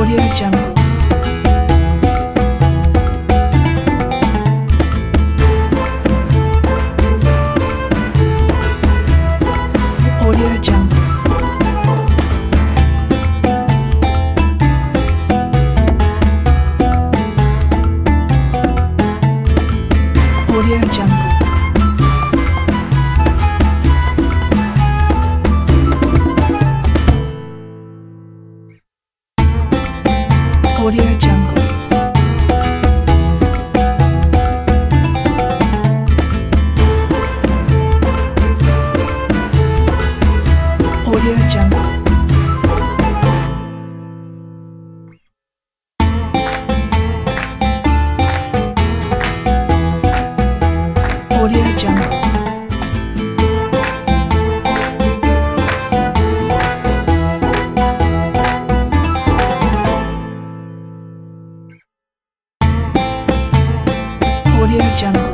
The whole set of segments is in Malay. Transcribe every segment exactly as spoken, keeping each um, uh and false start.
Audio Jungle. Audio Jungle. Audio Jungle. Audio Jungle. Audio Jungle. Audio Jungle. Audio Jungle.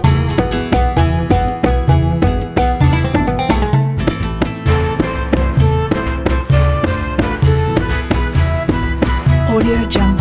Audio Jungle.